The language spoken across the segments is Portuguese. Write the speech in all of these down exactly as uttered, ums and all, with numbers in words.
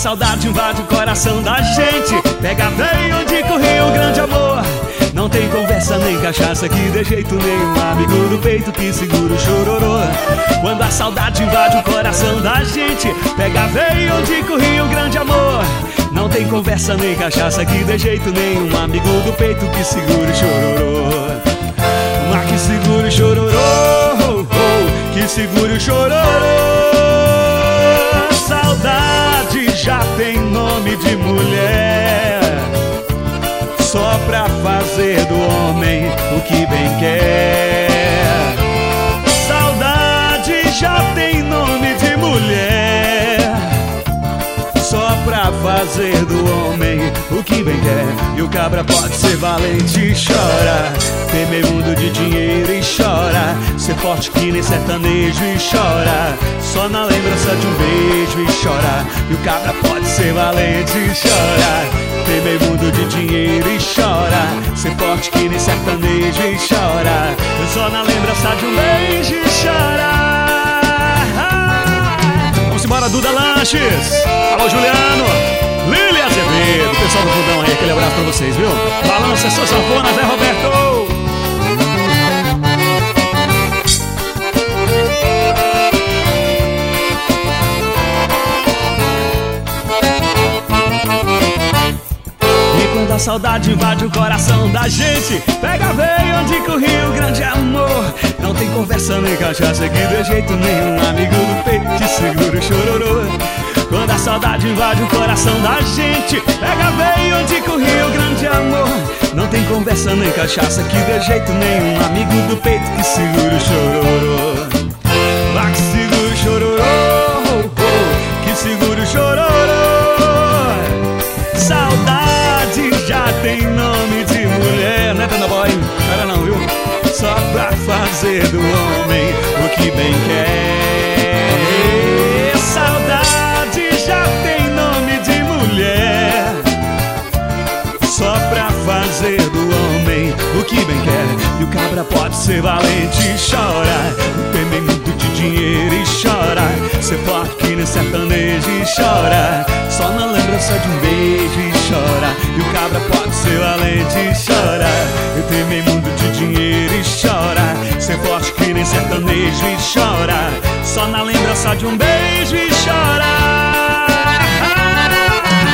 saudade invade o coração da gente, pega veio onde corria o grande amor. Não tem conversa nem cachaça que de jeito nenhum, amigo do peito que segura o chororô. Quando a saudade invade o coração da gente, pega veio onde corria o grande amor. Não tem conversa nem cachaça que de jeito nenhum, amigo do peito que segura o chororô. Mas que segura o chororô, oh, que segura o chororô. Saudade já tem nome de mulher, só pra fazer do homem o que bem quer. Saudade já tem nome de mulher, só pra fazer do homem o que bem quer. E o cabra pode ser valente e chora, ter meio mundo de dinheiro e chora, ser forte que nem sertanejo e chora, só na lembrança de um beijo e chora. E o cabra pode ser valente e chora, ter meio mundo de dinheiro e chora, ser forte que nem sertanejo e chora, só na lembrança de um beijo e chora. Vamos embora, Duda Lanches. Alô, Juliano, Lili Azevedo, pessoal do fundão aí, aquele abraço pra vocês, viu? Balança suas sanfonas, Zé Roberto. Quando a saudade invade o coração da gente, pega veio onde corria o grande amor. Não tem conversa nem cachaça que de jeito nenhum, amigo do peito que segura o chororô. Quando a saudade invade o coração da gente, pega veio onde corria o grande amor. Não tem conversa nem cachaça que de jeito nenhum, amigo do peito que segura o chororô. Lá que segura o chororô, oh, oh, que segura o chororô. Saudade já tem nome de mulher, né, Tanda Boy? Era não, viu? Só pra fazer do homem o que bem quer. Saudade já tem nome de mulher, só pra fazer do homem o que bem quer. E o cabra pode ser valente e chora, tem bem muito de dinheiro e chora, ser forte que nem sertanejo e chora, só na lembrança de um beijo e chora. E o cabra pode ser valente e chora, eu temei mundo de dinheiro e chora, ser forte que nem sertanejo e chora, só na lembrança de um beijo e chora.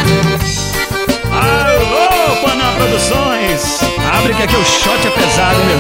Alô, Panam Produções, abre que aqui o shot é pesado,